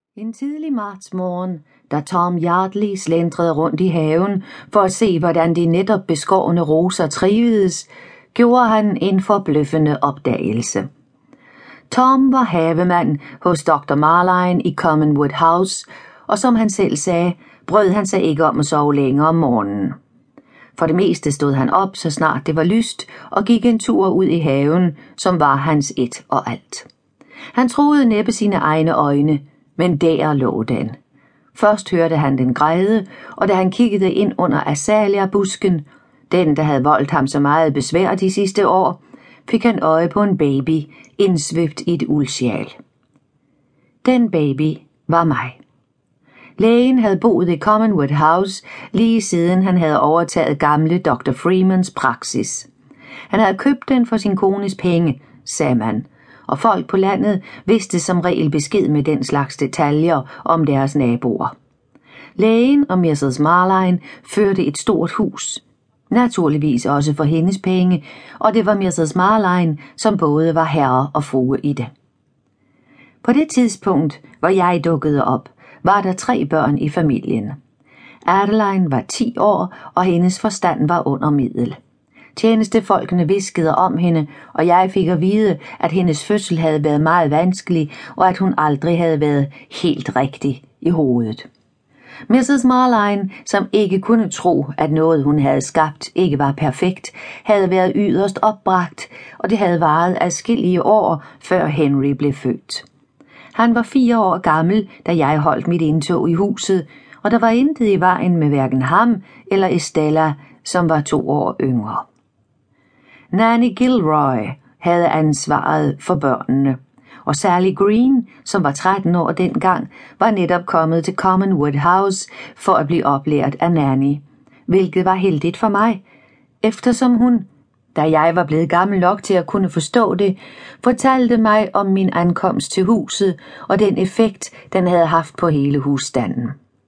En tidlig martsmorgen, da Tom Yardley slendrede rundt i haven for at se, hvordan de netop beskårne roser trivedes, gjorde han en forbløffende opdagelse. Tom var havemand hos Dr. Marline i Commonwood House, og som han selv sagde, brød han sig ikke om at sove længere om morgenen. For det meste stod han op, så snart det var lyst, og gik en tur ud i haven, som var hans et og alt. Han troede næppe sine egne øjne, men der lå den. Først hørte han den græde, og da han kiggede ind under azalea-busken, den der havde voldt ham så meget besvær de sidste år, fik han øje på en baby indsvøbt i et uldsjal. Den baby var mig. Lægen havde boet i Commonwood House lige siden han havde overtaget gamle Dr. Freemans praksis. Han havde købt den for sin kones penge, sagde man, og folk på landet vidste som regel besked med den slags detaljer om deres naboer. Lægen og Mrs. Marline førte et stort hus, naturligvis også for hendes penge, og det var Mrs. Marline, som både var herre og frue i det. På det tidspunkt, hvor jeg dukkede op, var der 3 børn i familien. Adeline var 10 år, og hendes forstand var under middel. Tjenestefolkene hviskede om hende, og jeg fik at vide, at hendes fødsel havde været meget vanskelig, og at hun aldrig havde været helt rigtig i hovedet. Mrs. Marline, som ikke kunne tro, at noget hun havde skabt ikke var perfekt, havde været yderst opbragt, og det havde varet adskillige år, før Henry blev født. Han var 4 år gammel, da jeg holdt mit indtog i huset, og der var intet i vejen med hverken ham eller Estella, som var 2 år yngre. Nanny Gilroy havde ansvaret for børnene, og Sally Green, som var 13 år dengang, var netop kommet til Commonwood House for at blive oplært af Nanny, hvilket var heldigt for mig, eftersom hun, da jeg var blevet gammel nok til at kunne forstå det, fortalte mig om min ankomst til huset og den effekt, den havde haft på hele husstanden.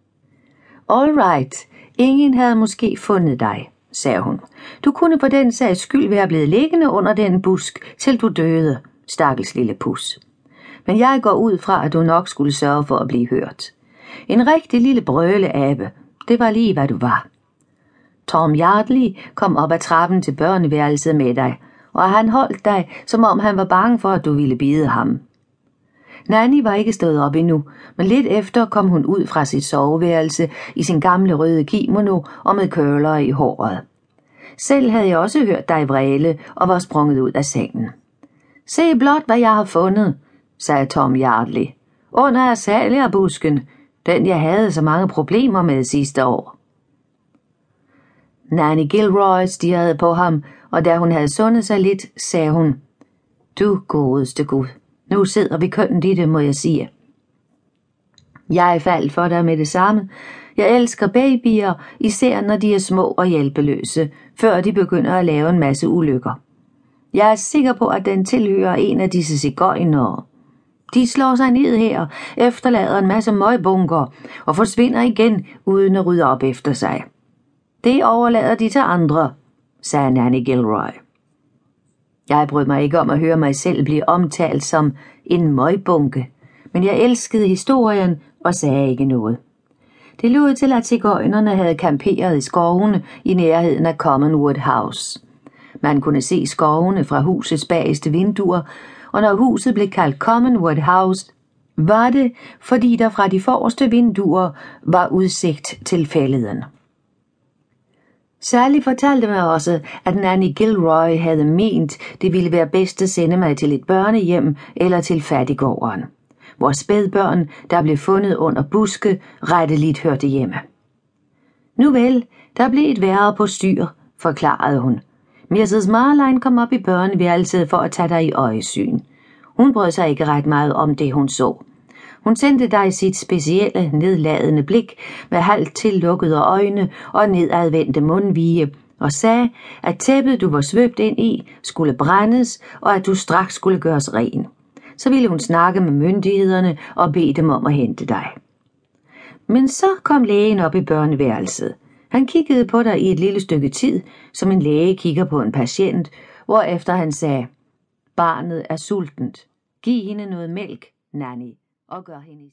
All right, ingen havde måske fundet dig, sagde hun. Du kunne på den sags skyld være blevet liggende under den busk, til du døde, stakkels lille pus. Men jeg går ud fra, at du nok skulle sørge for at blive hørt. En rigtig lille brøleabe, det var lige hvad du var. Tom Yardley kom op ad trappen til børneværelset med dig, og han holdt dig, som om han var bange for, at du ville bide ham. Nanny var ikke stået op endnu, men lidt efter kom hun ud fra sit soveværelse i sin gamle røde kimono og med køller i håret. Selv havde jeg også hørt dig vræle og var sprunget ud af sengen. Se blot, hvad jeg har fundet, sagde Tom Yardley. Under azalea-busken, den jeg havde så mange problemer med sidste år. Nanny Gilroy stirrede på ham, og da hun havde sundet sig lidt, sagde hun, du godeste Gud, nu sidder vi kønt i det, må jeg sige. Jeg faldt for dig med det samme. Jeg elsker babyer, især når de er små og hjælpeløse, før de begynder at lave en masse ulykker. Jeg er sikker på, at den tilhører en af disse sigøjnere. De slår sig ned her, efterlader en masse møgbunker og forsvinder igen uden at rydde op efter sig. Det overlader de til andre, sagde Nanny Gilroy. Jeg brød mig ikke om at høre mig selv blive omtalt som en møgbunke, men jeg elskede historien og sagde ikke noget. Det lød til, at sigøjnerne havde camperet i skovene i nærheden af Commonwood House. Man kunne se skovene fra husets bageste vinduer, og når huset blev kaldt Commonwood House, var det, fordi der fra de forreste vinduer var udsigt til fælleden. Sally fortalte mig også, at Nanny Gilroy havde ment, det ville være bedst at sende mig til et børnehjem eller til fattiggården, hvor spædbørn, der blev fundet under buske, retteligt hørte hjemme. Nu vel, der blev et værre på styr, forklarede hun. Mrs. Marline kom op i børneværelset for at tage dig i øjesyn. Hun brød sig ikke ret meget om det, hun så. Hun sendte dig sit specielle, nedladende blik med halvt tillukkede øjne og nedadvendte mundvige og sagde, at tæppet, du var svøbt ind i, skulle brændes, og at du straks skulle gøres ren. Så ville hun snakke med myndighederne og bede dem om at hente dig. Men så kom lægen op i børneværelset. Han kiggede på dig i et lille stykke tid, som en læge kigger på en patient, hvorefter han sagde, barnet er sultent. Giv hende noget mælk, Nanny, og gør hende